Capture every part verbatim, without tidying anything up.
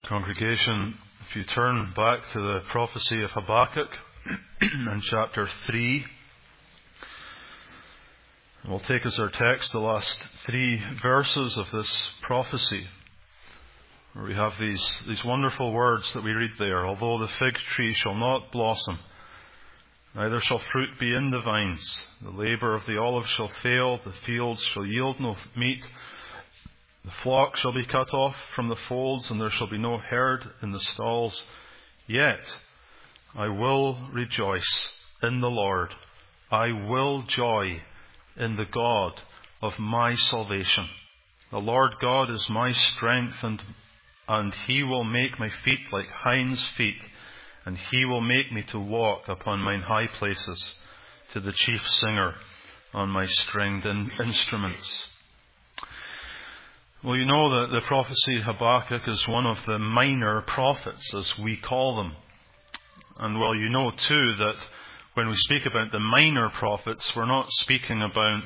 Congregation, if you turn back to the prophecy of Habakkuk in chapter three, we'll take as our text the last three verses of this prophecy, where we have these, these wonderful words that we read there. Although the fig tree shall not blossom, neither shall fruit be in the vines, the labour of the olive shall fail, the fields shall yield no meat, the flock shall be cut off from the folds, and there shall be no herd in the stalls. Yet I will rejoice in the Lord. I will joy in the God of my salvation. The Lord God is my strength, and, and He will make my feet like hinds' feet, and He will make me to walk upon mine high places, to the chief singer on my stringed in- instruments. Well, you know that the prophecy of Habakkuk is one of the minor prophets, as we call them. And well, you know too that when we speak about the minor prophets, we're not speaking about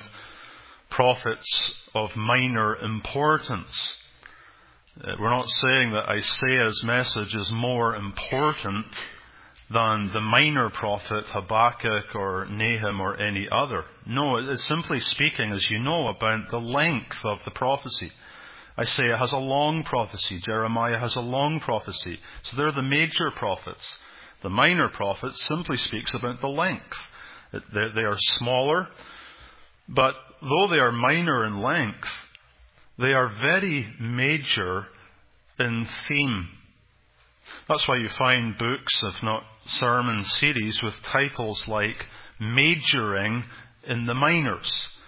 prophets of minor importance. We're not saying that Isaiah's message is more important than the minor prophet Habakkuk or Nahum or any other. No, it's simply speaking, as you know, about the length of the prophecy. Isaiah has a long prophecy. Jeremiah has a long prophecy. So they're the major prophets. The minor prophet simply speaks about the length. They are smaller, but though they are minor in length, they are very major in theme. That's why you find books, if not sermon series, with titles like Majoring in the Minors,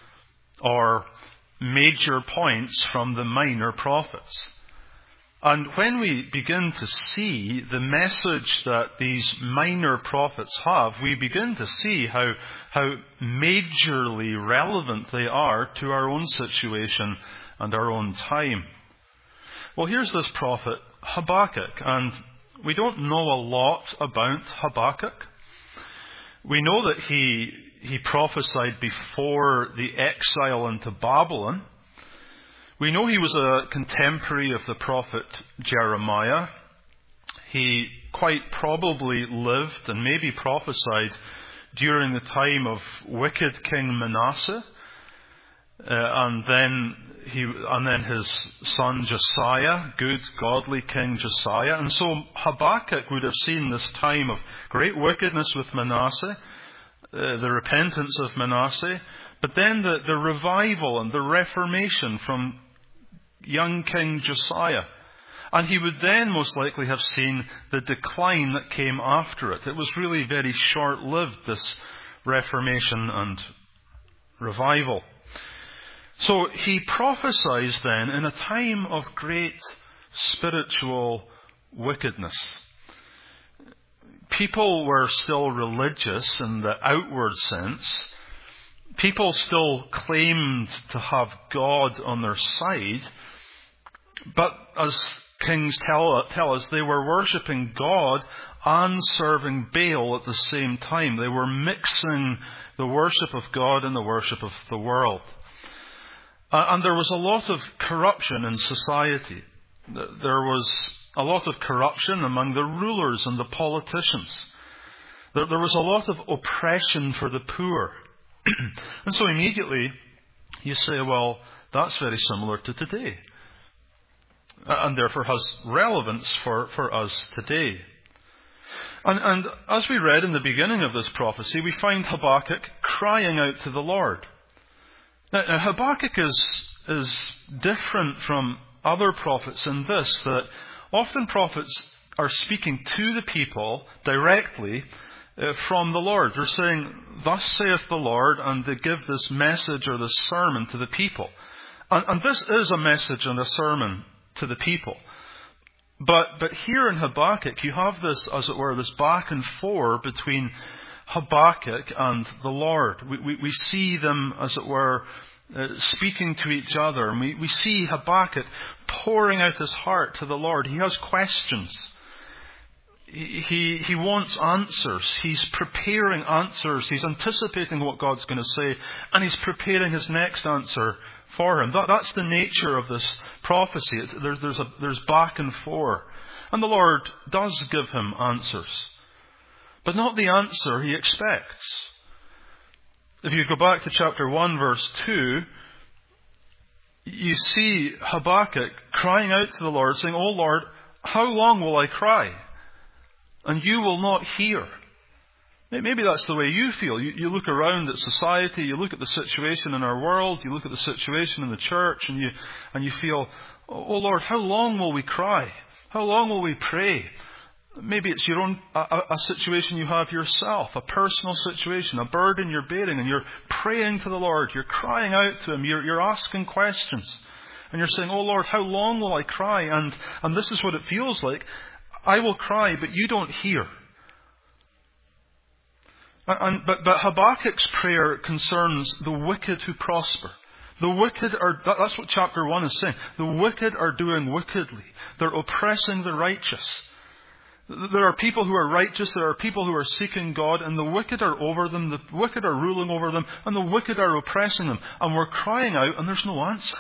or Major Points from the Minor Prophets. And when we begin to see the message that these minor prophets have, we begin to see how, how majorly relevant they are to our own situation and our own time. Well, here's this prophet Habakkuk, and we don't know a lot about Habakkuk. We know that he he prophesied before the exile into Babylon. We know he was a contemporary of the prophet Jeremiah. He quite probably lived and maybe prophesied during the time of wicked King Manasseh, uh, and then he and then his son Josiah, good godly King Josiah. And so Habakkuk would have seen this time of great wickedness with Manasseh, Uh, the repentance of Manasseh, but then the, the revival and the reformation from young King Josiah. And he would then most likely have seen the decline that came after it. It was really very short-lived, this reformation and revival. So he prophesies then in a time of great spiritual wickedness. People were still religious in the outward sense. People still claimed to have God on their side. But as kings tell, tell us, they were worshipping God and serving Baal at the same time. They were mixing the worship of God and the worship of the world. Uh, and there was a lot of corruption in society. There was a lot of corruption among the rulers and the politicians. There, there was a lot of oppression for the poor. And so immediately you say, well, that's very similar to today, and therefore has relevance for, for us today. And, and as we read in the beginning of this prophecy, we find Habakkuk crying out to the Lord. Now, now Habakkuk is, is different from other prophets in this, that often prophets are speaking to the people directly uh, from the Lord. They're saying, thus saith the Lord, and they give this message or this sermon to the people. And, and this is a message and a sermon to the people. But, but here in Habakkuk, you have this, as it were, this back and forth between Habakkuk and the Lord. We, we, we see them, as it were, Uh, speaking to each other. And we, we see Habakkuk pouring out his heart to the Lord. He has questions. He, he, he wants answers. He's preparing answers. He's anticipating what God's going to say, and he's preparing his next answer for him. That, that's the nature of this prophecy. It's, there's, there's, a, there's back and forth. And the Lord does give him answers, but not the answer he expects. If you go back to chapter one, verse two, you see Habakkuk crying out to the Lord, saying, "O Lord, how long will I cry? And you will not hear." Maybe that's the way you feel. You, you look around at society, you look at the situation in our world, you look at the situation in the church, and you and you feel, "Oh Lord, how long will we cry? How long will we pray?" Maybe it's your own a, a situation you have yourself, a personal situation, a burden you're bearing, and you're praying to the Lord. You're crying out to Him. You're, you're asking questions, and you're saying, "Oh Lord, how long will I cry?" And and this is what it feels like. I will cry, but you don't hear. And, but, but Habakkuk's prayer concerns the wicked who prosper. The wicked are, that's what chapter one is saying. The wicked are doing wickedly. They're oppressing the righteous. There are people who are righteous, there are people who are seeking God, and the wicked are over them, the wicked are ruling over them, and the wicked are oppressing them. And we're crying out, and there's no answer.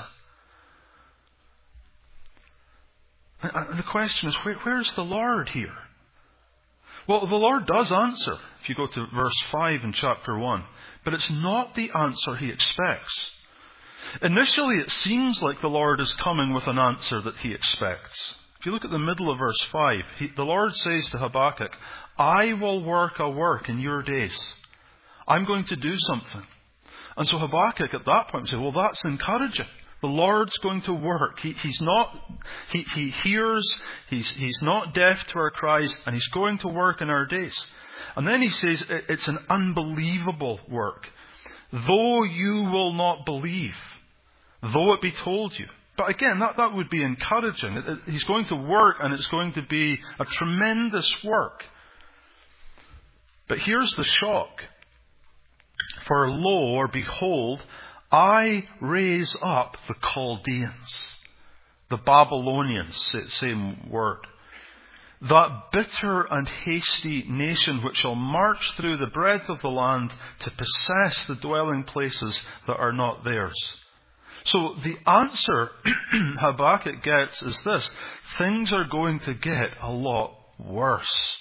And the question is, where, where's the Lord here? Well, the Lord does answer, if you go to verse five in chapter one. But it's not the answer he expects. Initially, it seems like the Lord is coming with an answer that he expects. If you look at the middle of verse five, he, the Lord says to Habakkuk, "I will work a work in your days. I'm going to do something." And so Habakkuk at that point says, well, that's encouraging. The Lord's going to work. He, he's not, he, he hears, he's, he's not deaf to our cries, and he's going to work in our days. And then he says it's an unbelievable work. "Though you will not believe, though it be told you." But again, that, that would be encouraging. It, it, he's going to work, and it's going to be a tremendous work. But here's the shock. "For lo, or behold, I raise up the Chaldeans," the Babylonians, same word, "that bitter and hasty nation which shall march through the breadth of the land to possess the dwelling places that are not theirs." So the answer Habakkuk gets is this: things are going to get a lot worse.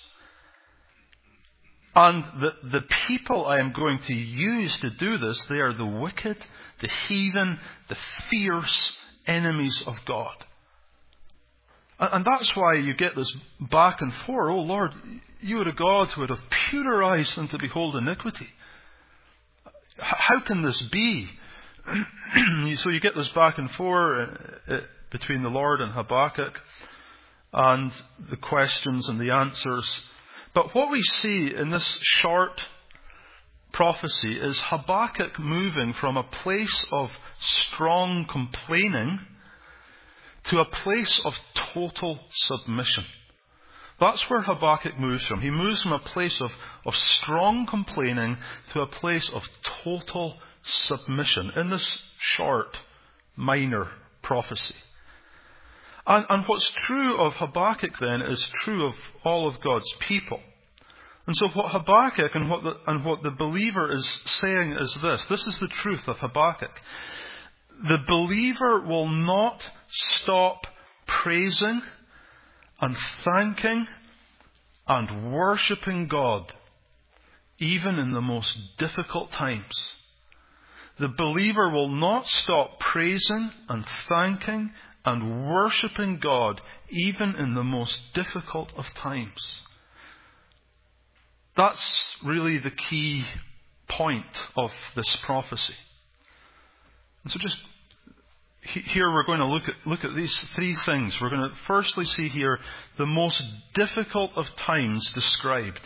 And the, the people I am going to use to do this, they are the wicked, the heathen, the fierce enemies of God. And, and that's why you get this back and forth. "Oh Lord, you are a God who would have purer eyes than to behold iniquity. How can this be?" So you get this back and forth between the Lord and Habakkuk, and the questions and the answers. But what we see in this short prophecy is Habakkuk moving from a place of strong complaining to a place of total submission. That's where Habakkuk moves from. He moves from a place of, of strong complaining to a place of total submission in this short, minor prophecy. And, and what's true of Habakkuk then is true of all of God's people. And so what Habakkuk and what the, and what the believer is saying is this. This is the truth of Habakkuk. The believer will not stop praising and thanking and worshipping God, even in the most difficult times. The believer will not stop praising and thanking and worshipping God, even in the most difficult of times. That's really the key point of this prophecy. And so just here we're going to look at, look at these three things. We're going to firstly see here the most difficult of times described.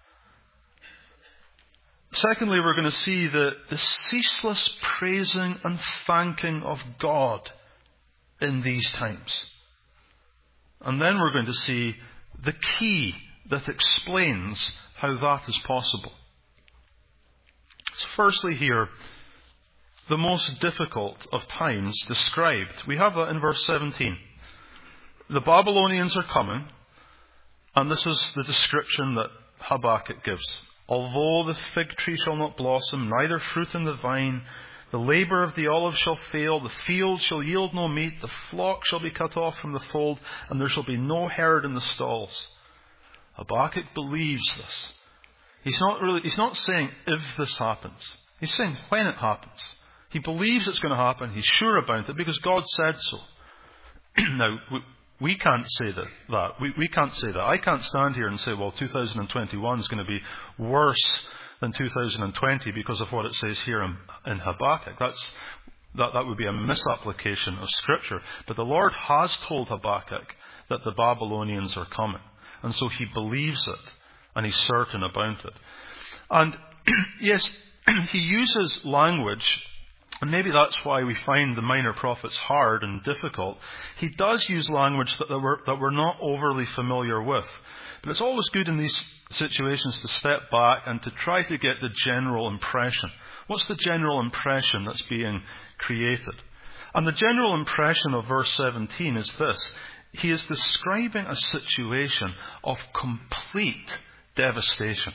Secondly, we're going to see the, the ceaseless praising and thanking of God in these times. And then we're going to see the key that explains how that is possible. So firstly here, the most difficult of times described. We have that in verse seventeen. The Babylonians are coming, and this is the description that Habakkuk gives. "Although the fig tree shall not blossom, neither fruit in the vine, The labour of the olive shall fail, the field shall yield no meat, the flock shall be cut off from the fold, and there shall be no herd in the stalls. Habakkuk believes this. He's not really, he's not saying if this happens. He's saying when it happens. He believes it's going to happen. He's sure about it because God said so. Now, we, we can't say that. that. We, we can't say that. I can't stand here and say, well, two thousand twenty-one is going to be worse than two thousand twenty because of what it says here in, in Habakkuk. That's, that, that would be a misapplication of Scripture. But the Lord has told Habakkuk that the Babylonians are coming. And so he believes it, and he's certain about it. And yes, he uses language, and maybe that's why we find the minor prophets hard and difficult. He does use language that we're, that we're not overly familiar with. But it's always good in these situations to step back and to try to get the general impression. What's the general impression that's being created? And the general impression of verse seventeen is this. He is describing a situation of complete devastation.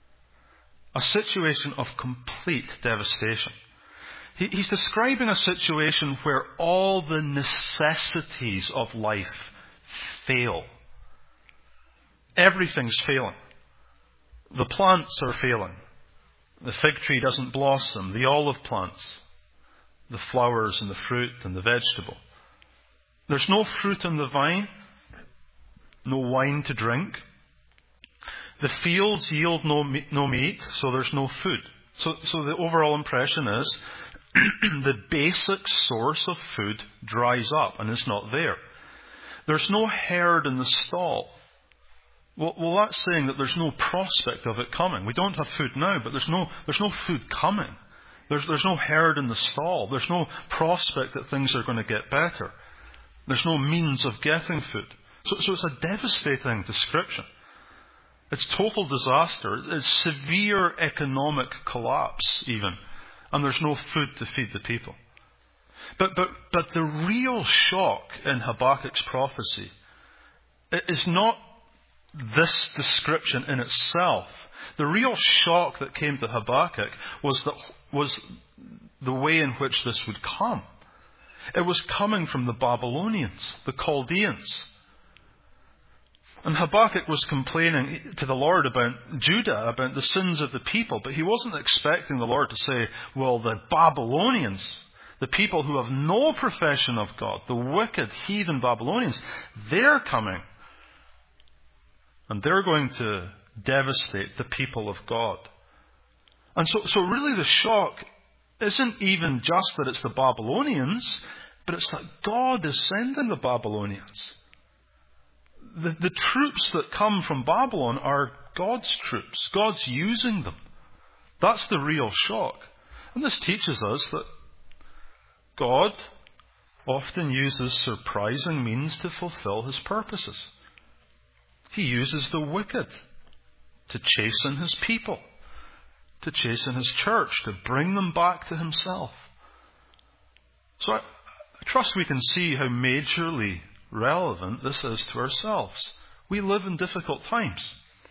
A situation of complete devastation. He, he's describing a situation where all the necessities of life fail. Everything's failing. The plants are failing. The fig tree doesn't blossom. The olive plants. The flowers and the fruit and the vegetable. There's no fruit on the vine. No wine to drink. The fields yield no meat, no meat, so there's no food. So, so the overall impression is the basic source of food dries up and is not there. There's no herd in the stall. Well, well, that's saying that there's no prospect of it coming. We don't have food now, but there's no there's no food coming. There's there's no herd in the stall. There's no prospect that things are going to get better. There's no means of getting food. So, so it's a devastating description. It's total disaster. It's severe economic collapse, even. And there's no food to feed the people. But, but, but the real shock in Habakkuk's prophecy is not this description in itself. The real shock that came to Habakkuk was, that, was the way in which this would come. It was coming from the Babylonians, the Chaldeans. And Habakkuk was complaining to the Lord about Judah, about the sins of the people, but he wasn't expecting the Lord to say, well, the Babylonians, the people who have no profession of God, the wicked, heathen Babylonians, they're coming. And they're going to devastate the people of God. And so, so really the shock isn't even just that it's the Babylonians, but it's that God is sending the Babylonians. The, the troops that come from Babylon are God's troops. God's using them. That's the real shock. And this teaches us that God often uses surprising means to fulfill his purposes. He uses the wicked to chasten his people, to chasten his church, to bring them back to himself. So I, I trust we can see how majorly relevant this is to ourselves. We live in difficult times.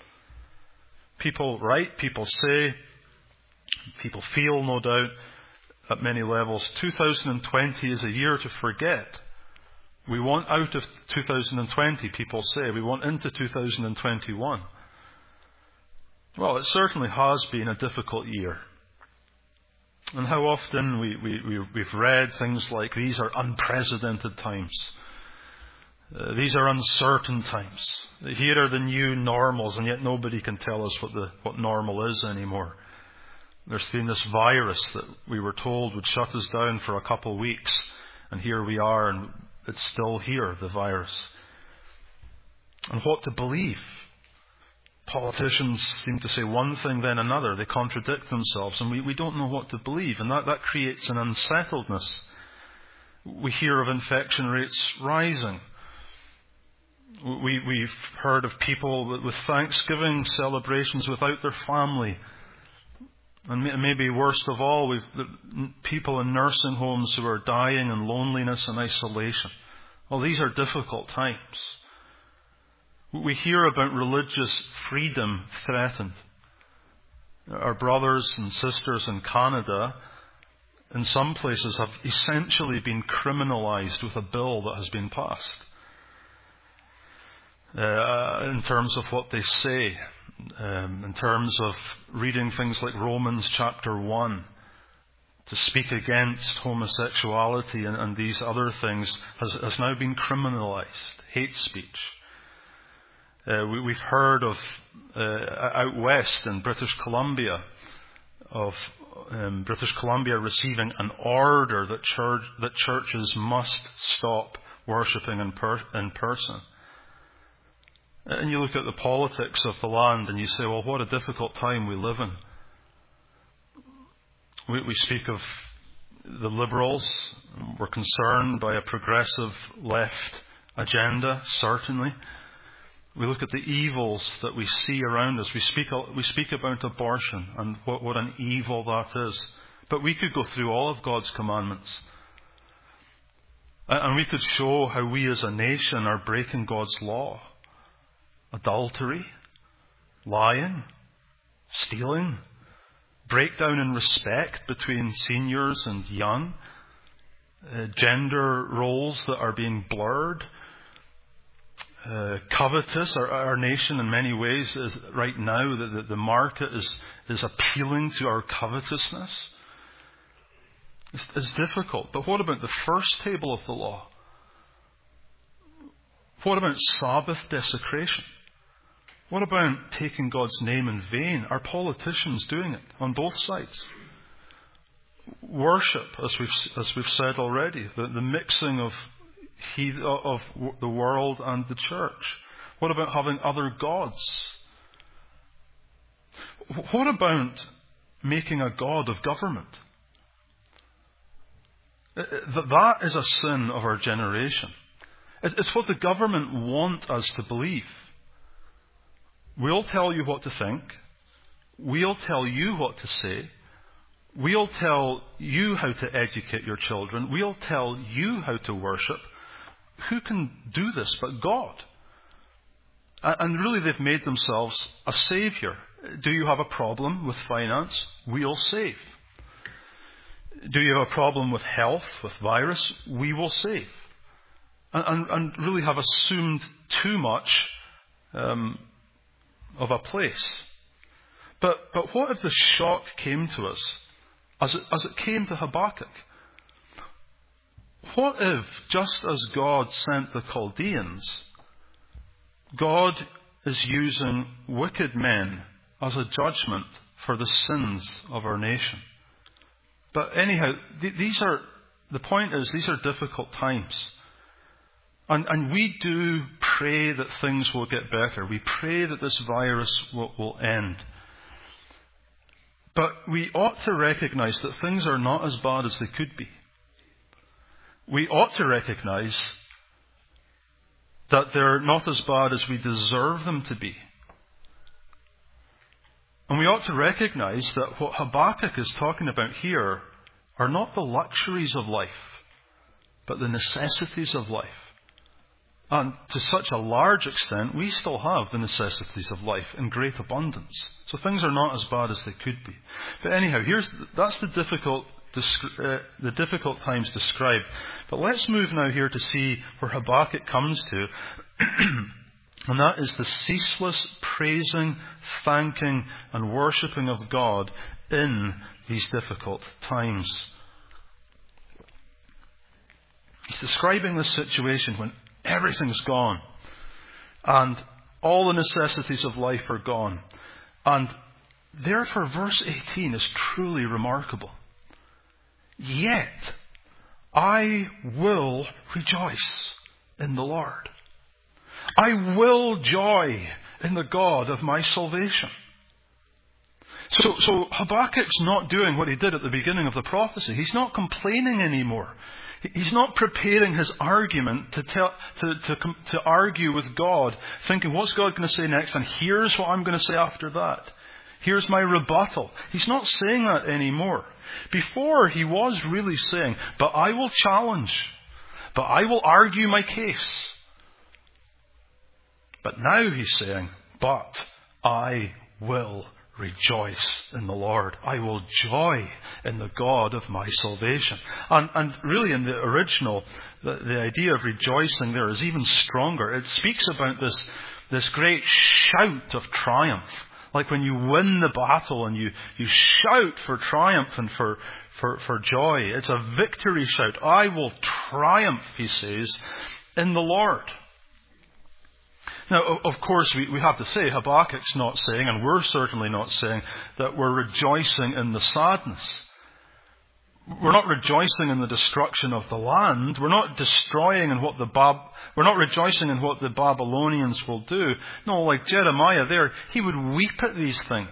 People write, people say, people feel, no doubt, at many levels, two thousand twenty is a year to forget. We want out of two thousand twenty, people say. We want into two thousand twenty-one. Well, it certainly has been a difficult year. And how often we, we, we, we've read things like, these are unprecedented times. Uh, these are uncertain times. Here are the new normals, and yet nobody can tell us what the what normal is anymore. There's been this virus that we were told would shut us down for a couple of weeks, and here we are, and it's still here, the virus. And what to believe? Politicians seem to say one thing, then another. They contradict themselves, and we, we don't know what to believe, and that, that creates an unsettledness. We hear of infection rates rising. We, we've heard of people with Thanksgiving celebrations without their family. And maybe worst of all, we've people in nursing homes who are dying in loneliness and isolation. Well, these are difficult times. We hear about religious freedom threatened. Our brothers and sisters in Canada in some places have essentially been criminalized with a bill that has been passed. Uh, in terms of what they say, um, in terms of reading things like Romans chapter one, to speak against homosexuality and, and these other things has, has now been criminalized. Hate speech. Uh, we, we've heard of uh, out west in British Columbia, of um, British Columbia receiving an order that church, that churches must stop worshipping in, per, in person. And you look at the politics of the land and you say, well, what a difficult time we live in. We, we speak of the Liberals. We're concerned by a progressive left agenda, certainly. We look at the evils that we see around us. We speak, we speak about abortion and what, what an evil that is. But we could go through all of God's commandments. And we could show how we as a nation are breaking God's law. Adultery, lying, stealing, breakdown in respect between seniors and young, uh, gender roles that are being blurred, uh, covetous. Our, our nation in many ways is right now, the, the market is, is appealing to our covetousness. It's, it's difficult. But what about the first table of the law? What about Sabbath desecration? What about taking God's name in vain? Are politicians doing it on both sides? Worship, as we've as we've said already, the, the mixing of he, of the world and the church. What about having other gods? What about making a god of government? That is a sin of our generation. It's what the government want us to believe. We'll tell you what to think. We'll tell you what to say. We'll tell you how to educate your children. We'll tell you how to worship. Who can do this but God? And really they've made themselves a saviour. Do you have a problem with finance? We'll save. Do you have a problem with health, with virus? We will save. And, and, and really have assumed too much um, of a place. But but what if the shock came to us as it, as it came to Habakkuk? What if, just as God sent the Chaldeans, God is using wicked men as a judgment for the sins of our nation? But anyhow, th- these are, the point is, these are difficult times. And, and we do pray that things will get better. We pray that this virus will, will end. But we ought to recognize that things are not as bad as they could be. We ought to recognize that they're not as bad as we deserve them to be. And we ought to recognize that what Habakkuk is talking about here are not the luxuries of life, but the necessities of life. And to such a large extent, we still have the necessities of life in great abundance. So things are not as bad as they could be. But anyhow, here's that's the difficult uh, the difficult times described. But let's move now here to see where Habakkuk comes to. And that is the ceaseless praising, thanking and worshipping of God in these difficult times. He's describing this situation when everything's gone and all the necessities of life are gone. And therefore verse eighteen is truly remarkable. Yet I will rejoice in the Lord. I will joy in the God of my salvation. So, so Habakkuk's not doing what he did at the beginning of the prophecy. He's not complaining anymore. He's not preparing his argument to, tell, to, to, to argue with God, thinking, what's God going to say next? And here's what I'm going to say after that. Here's my rebuttal. He's not saying that anymore. Before, he was really saying, but I will challenge. But I will argue my case. But now he's saying, but I will rejoice in the Lord. I will joy in the God of my salvation. And, and really in the original, the, the idea of rejoicing there is even stronger. It speaks about this, this great shout of triumph. Like when you win the battle and you, you shout for triumph and for, for, for joy. It's a victory shout. I will triumph, he says, in the Lord. Now, of course, we, we have to say, Habakkuk's not saying, and we're certainly not saying, that we're rejoicing in the sadness. We're not rejoicing in the destruction of the land. We're not destroying in what the Bab- we're not rejoicing in what the Babylonians will do. No, like Jeremiah there, he would weep at these things.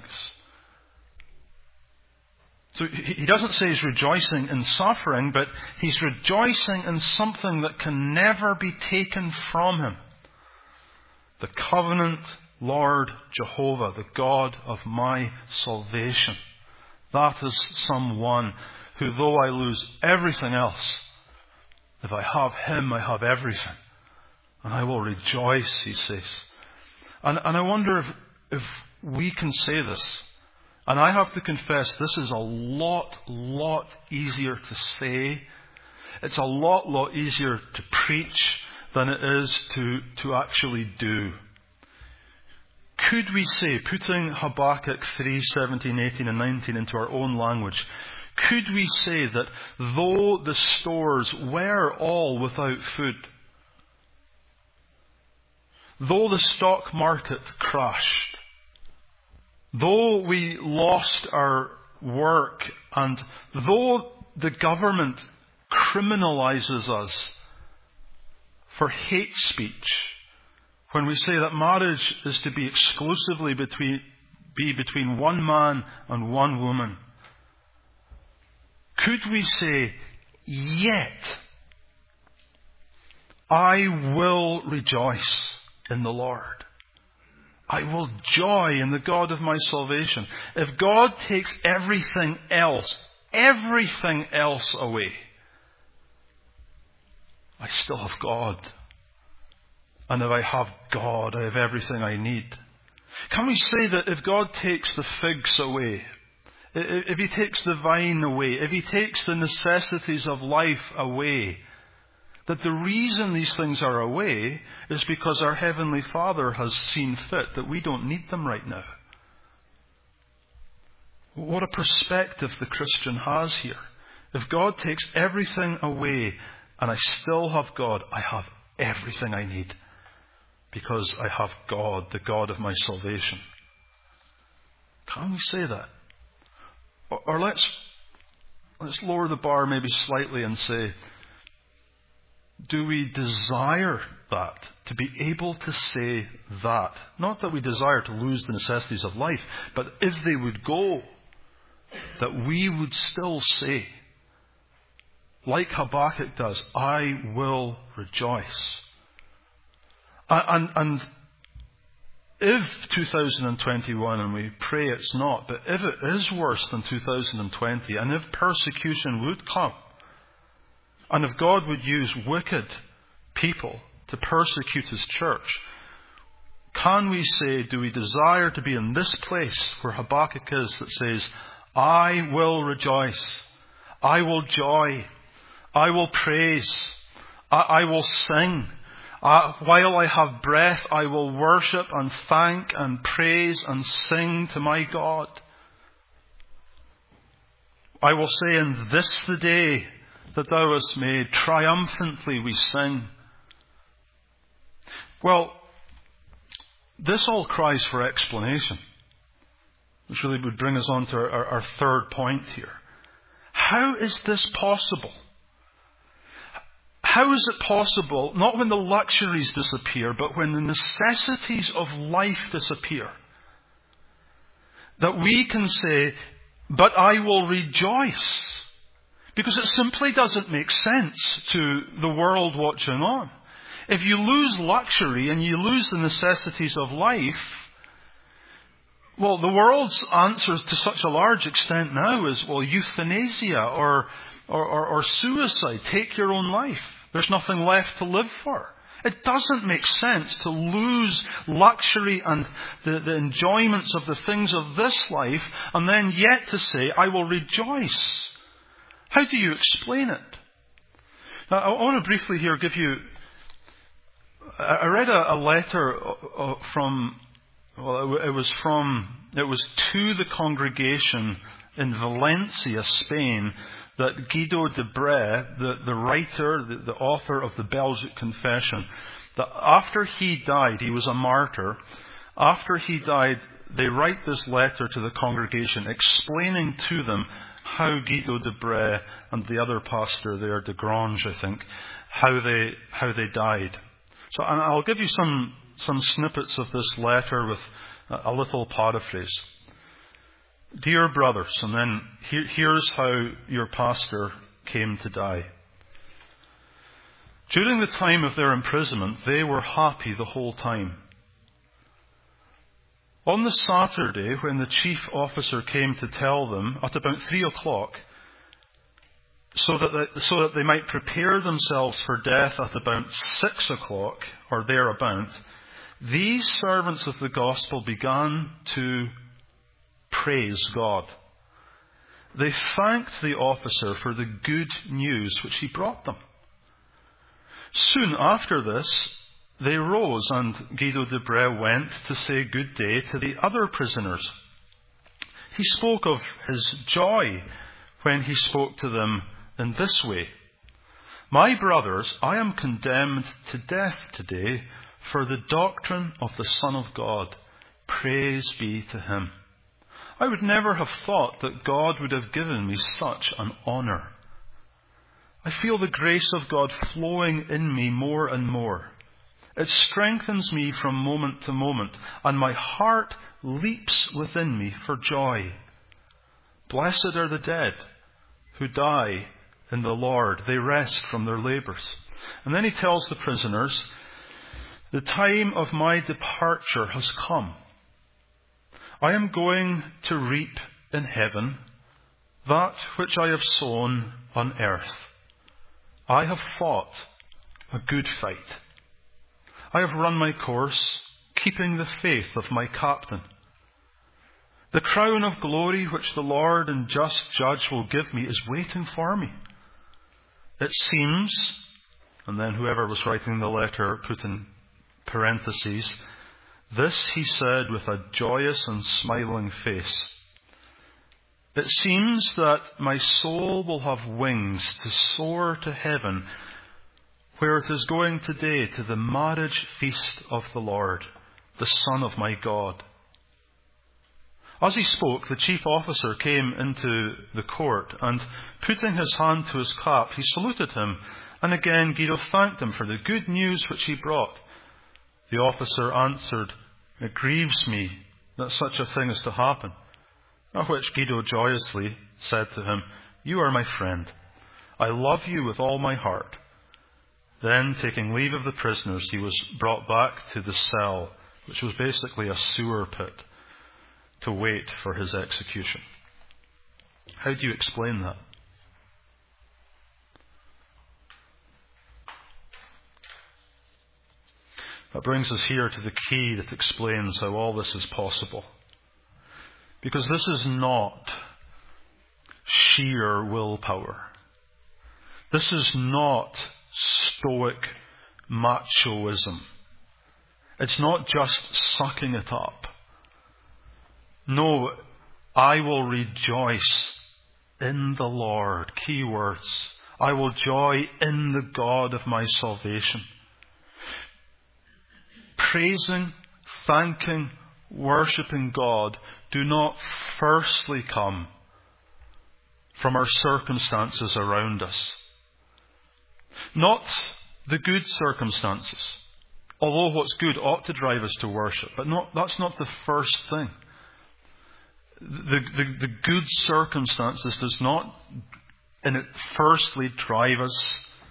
So he doesn't say he's rejoicing in suffering, but he's rejoicing in something that can never be taken from him. The covenant Lord Jehovah, the God of my salvation. That is someone who, though I lose everything else, if I have him, I have everything. And I will rejoice, he says. And, and I wonder if, if we can say this. And I have to confess, this is a lot, lot easier to say. It's a lot, lot easier to preach than it is to, to actually do. Could we say, putting Habakkuk three, seventeen, eighteen and nineteen into our own language, could we say that though the stores were all without food, though the stock market crashed, though we lost our work, and though the government criminalizes us for hate speech, when we say that marriage is to be exclusively between, be between one man and one woman, could we say, yet I will rejoice in the Lord. I will joy in the God of my salvation. If God takes everything else, everything else away, I still have God. And if I have God, I have everything I need. Can we say that if God takes the figs away, if he takes the vine away, if he takes the necessities of life away, that the reason these things are away is because our Heavenly Father has seen fit that we don't need them right now? What a perspective the Christian has here. If God takes everything away and I still have God, I have everything I need because I have God, the God of my salvation. Can we say that? Or, or let's, let's lower the bar maybe slightly and say, do we desire that, to be able to say that? Not that we desire to lose the necessities of life, but if they would go, that we would still say, like Habakkuk does, I will rejoice. And, and if two thousand twenty-one, and we pray it's not, but if it is worse than two thousand twenty, and if persecution would come, and if God would use wicked people to persecute his church, can we say, do we desire to be in this place where Habakkuk is that says, I will rejoice, I will joy, I will praise, I, I will sing. Uh, while I have breath, I will worship and thank and praise and sing to my God. I will say, in this the day that thou hast made, triumphantly we sing. Well, this all cries for explanation, which really would bring us on to our, our, our third point here. How is this possible? How is it possible, not when the luxuries disappear, but when the necessities of life disappear, that we can say, but I will rejoice? Because it simply doesn't make sense to the world watching on. If you lose luxury and you lose the necessities of life, well, the world's answers to such a large extent now is, well, euthanasia or, or, or, or suicide. Take your own life. There's nothing left to live for. It doesn't make sense to lose luxury and the, the enjoyments of the things of this life and then yet to say, I will rejoice. How do you explain it? Now, I want to briefly here give you, I read a, a letter from, well, it was from, it was to the congregation in Valencia, Spain, that Guido de Brès, the, the writer, the, the author of the Belgic Confession, that after he died, he was a martyr, after he died, they write this letter to the congregation explaining to them how Guido de Brès and the other pastor there, de Grange, I think, how they, how they died. So and I'll give you some, some snippets of this letter with a, a little paraphrase. Dear brothers, and then here, here's how your pastor came to die. During the time of their imprisonment, they were happy the whole time. On the Saturday, when the chief officer came to tell them at about three o'clock, so that they, so that they might prepare themselves for death at about six o'clock or thereabout, these servants of the gospel began to praise God. They thanked the officer for the good news which he brought them. Soon after this, they rose, and Guido de Brès went to say good day to the other prisoners. He spoke of his joy when he spoke to them in this way. My brothers, I am condemned to death today for the doctrine of the Son of God. Praise be to him. I would never have thought that God would have given me such an honour. I feel the grace of God flowing in me more and more. It strengthens me from moment to moment, and my heart leaps within me for joy. Blessed are the dead who die in the Lord. They rest from their labours. And then he tells the prisoners, the time of my departure has come. I am going to reap in heaven that which I have sown on earth. I have fought a good fight. I have run my course, keeping the faith of my captain. The crown of glory which the Lord and just judge will give me is waiting for me. It seems, and then whoever was writing the letter put in parentheses, this he said with a joyous and smiling face. It seems that my soul will have wings to soar to heaven, where it is going today to the marriage feast of the Lord, the Son of my God. As he spoke, the chief officer came into the court, and putting his hand to his cap, he saluted him, and again Guido thanked him for the good news which he brought. The officer answered, It grieves me that such a thing is to happen. At which Guido joyously said to him, You are my friend. I love you with all my heart. Then, taking leave of the prisoners, he was brought back to the cell, which was basically a sewer pit, to wait for his execution. How do you explain that? That brings us here to the key that explains how all this is possible. Because this is not sheer willpower. This is not stoic machoism. It's not just sucking it up. No, I will rejoice in the Lord. Key words. I will joy in the God of my salvation. Praising, thanking, worshipping God do not firstly come from our circumstances around us. Not the good circumstances, although what's good ought to drive us to worship, but not, that's not the first thing. The, the, the good circumstances does not in it firstly drive us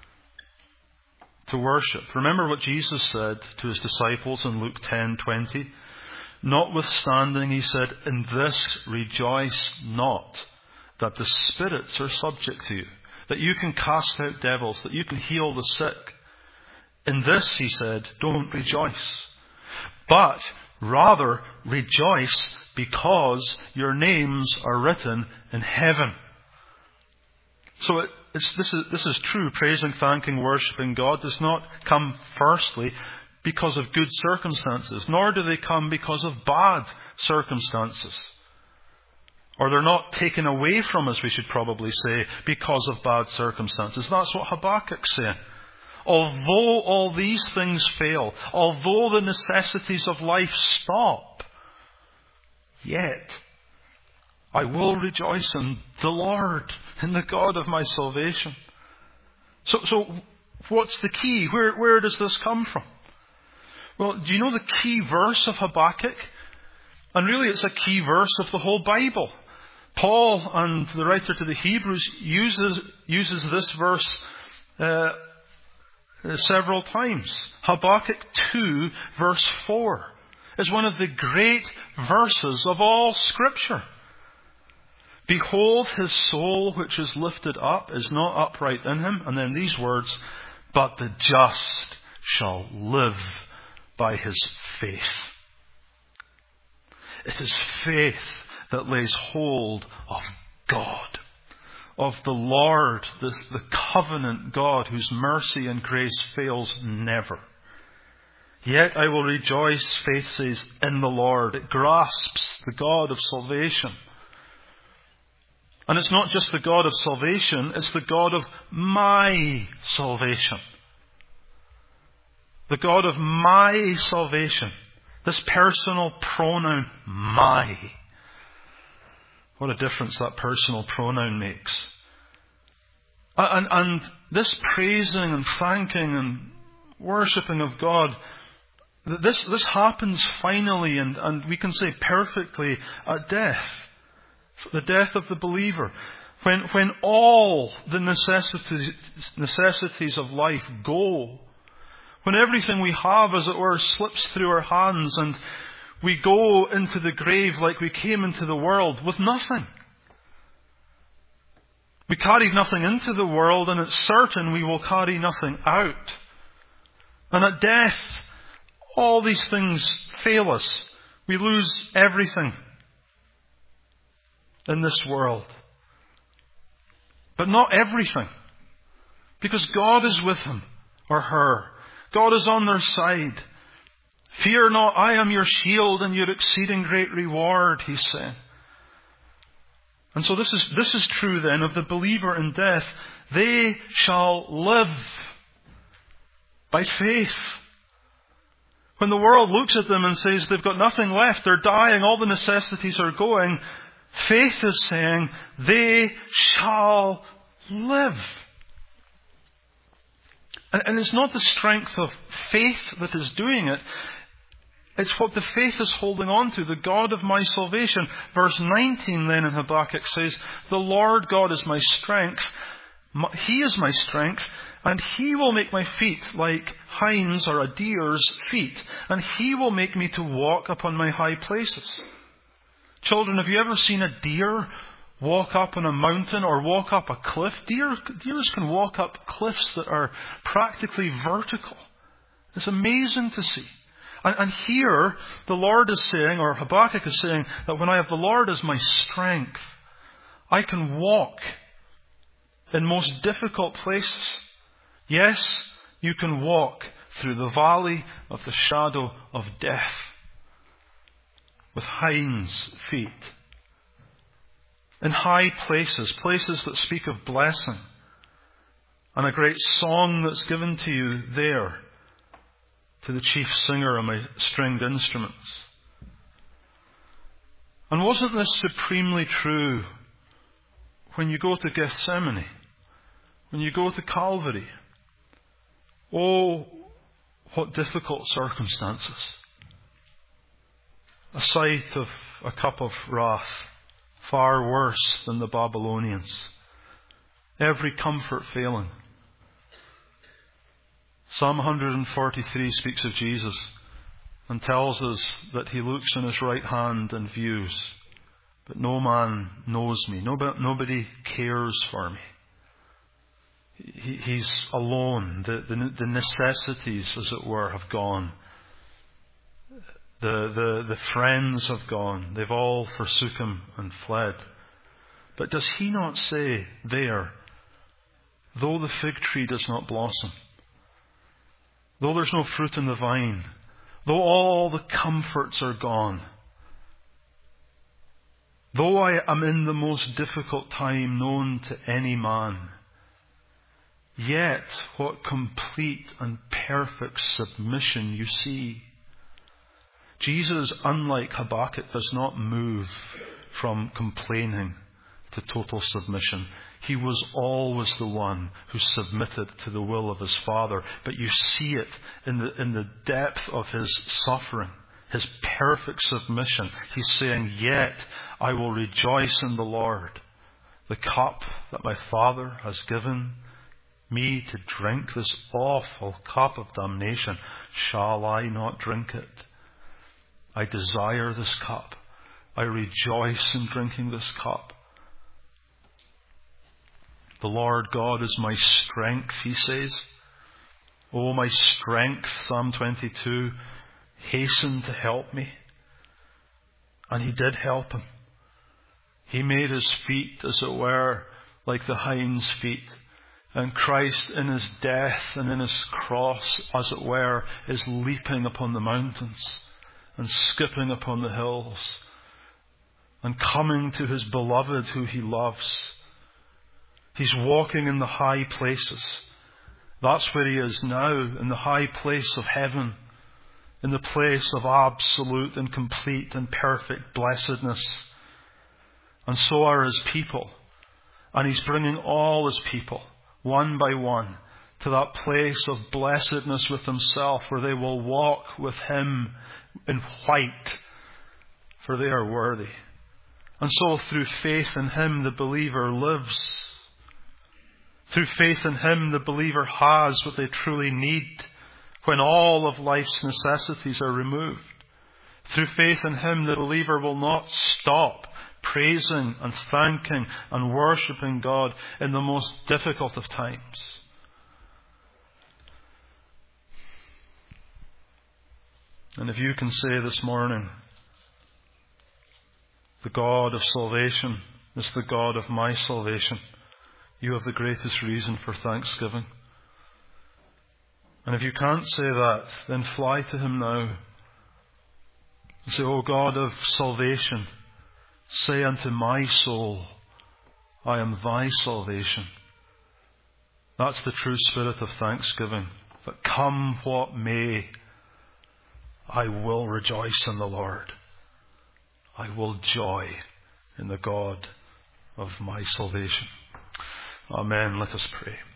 to worship. Remember what Jesus said to his disciples in Luke ten twenty. Notwithstanding, he said, in this rejoice not, that the spirits are subject to you, that you can cast out devils, that you can heal the sick. In this, he said, don't rejoice, but rather rejoice because your names are written in heaven. So it, it's, this, is, this is true. Praising, thanking, worshipping God does not come firstly because of good circumstances, nor do they come because of bad circumstances. Or they're not taken away from us, we should probably say, because of bad circumstances. That's what Habakkuk's saying. Although all these things fail, although the necessities of life stop, yet I will rejoice in the Lord, in the God of my salvation. So, so what's the key? Where, where does this come from? Well, do you know the key verse of Habakkuk? And really it's a key verse of the whole Bible. Paul, and the writer to the Hebrews, uses, uses this verse uh, several times. Habakkuk two, verse four, is one of the great verses of all Scripture. Behold, his soul which is lifted up is not upright in him. And then these words, but the just shall live by his faith. It is faith that lays hold of God, of the Lord, the, the covenant God whose mercy and grace fails never. Yet I will rejoice, faith says, in the Lord. It grasps the God of salvation. And it's not just the God of salvation, it's the God of my salvation. The God of my salvation. This personal pronoun, my. What a difference that personal pronoun makes. And, and this praising and thanking and worshipping of God, this, this happens finally and, and we can say perfectly at death. The death of the believer. When, when all the necessities, necessities of life go. When everything we have, as it were, slips through our hands and we go into the grave like we came into the world with nothing. We carried nothing into the world, and it's certain we will carry nothing out. And at death, all these things fail us. We lose everything in this world. But not everything. Because God is with him or her. God is on their side. Fear not, I am your shield and your exceeding great reward, he's saying. And so this is, this is true then of the believer in death. They shall live by faith. When the world looks at them and says they've got nothing left, they're dying, all the necessities are going, faith is saying they shall live. And it's not the strength of faith that is doing it. It's what the faith is holding on to, the God of my salvation. Verse nineteen then in Habakkuk says, the Lord God is my strength. He is my strength, and He will make my feet like hinds or a deer's feet, and He will make me to walk upon my high places. Children, have you ever seen a deer walk up on a mountain or walk up a cliff? Deer, deers can walk up cliffs that are practically vertical. It's amazing to see. And, and here, the Lord is saying, or Habakkuk is saying, that when I have the Lord as my strength, I can walk in most difficult places. Yes, you can walk through the valley of the shadow of death with hinds feet. In high places, places that speak of blessing, and a great song that's given to you there, to the chief singer on my stringed instruments. And wasn't this supremely true when you go to Gethsemane, when you go to Calvary? Oh, what difficult circumstances. A sight of a cup of wrath, far worse than the Babylonians. Every comfort failing. Psalm one forty-three speaks of Jesus and tells us that He looks in His right hand and views, but no man knows me. Nobody, nobody cares for me. He, he's alone. The, the, the necessities, as it were, have gone. The, the, the friends have gone. They've all forsook him and fled. But does he not say there, though the fig tree does not blossom, though there's no fruit in the vine, though all the comforts are gone, though I am in the most difficult time known to any man, yet what complete and perfect submission you see. Jesus, unlike Habakkuk, does not move from complaining to total submission. He was always the one who submitted to the will of his Father. But you see it in the, in the depth of his suffering, his perfect submission. He's saying, yet I will rejoice in the Lord. The cup that my Father has given me to drink, this awful cup of damnation, shall I not drink it? I desire this cup. I rejoice in drinking this cup. The Lord God is my strength, he says. Oh, my strength, Psalm twenty-two, hasten to help me. And he did help him. He made his feet, as it were, like the hind's feet. And Christ in his death and in his cross, as it were, is leaping upon the mountains and skipping upon the hills and coming to his beloved who he loves. He's walking in the high places. That's where he is now, in the high place of heaven, in the place of absolute and complete and perfect blessedness. And so are his people. And he's bringing all his people, one by one, to that place of blessedness with himself, where they will walk with him in white, for they are worthy. And so through faith in him, the believer lives. Through faith in him, the believer has what they truly need when all of life's necessities are removed. Through faith in him, the believer will not stop praising and thanking and worshipping God in the most difficult of times. And if you can say this morning, the God of salvation is the God of my salvation, you have the greatest reason for thanksgiving. And if you can't say that, then fly to him now and say, O God of salvation, say unto my soul, I am thy salvation. That's the true spirit of thanksgiving. That come what may, I will rejoice in the Lord. I will joy in the God of my salvation. Amen. Let us pray.